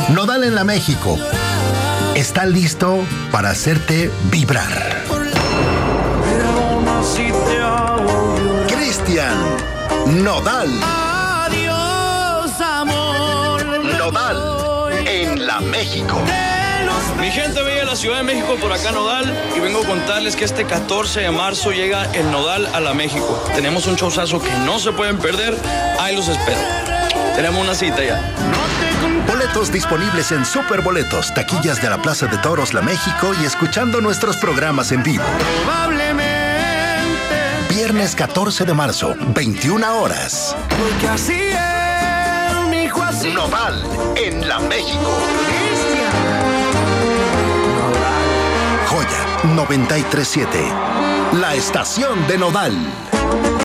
Nodal en la México está listo para hacerte vibrar. Cristian Nodal. Adiós, amor. Nodal en la México. Mi gente bella de la Ciudad de México, por acá Nodal, y vengo a contarles que este 14 de marzo llega el Nodal a la México. Tenemos un showzazo que no se pueden perder, ahí los espero. Tenemos una cita ya. Boletos disponibles en Superboletos, taquillas de la Plaza de Toros La México y escuchando nuestros programas en vivo. Viernes 14 de marzo, 21 horas. Porque así es, mijo, así. Nodal en la México. Joya 93.7, la estación de Nodal.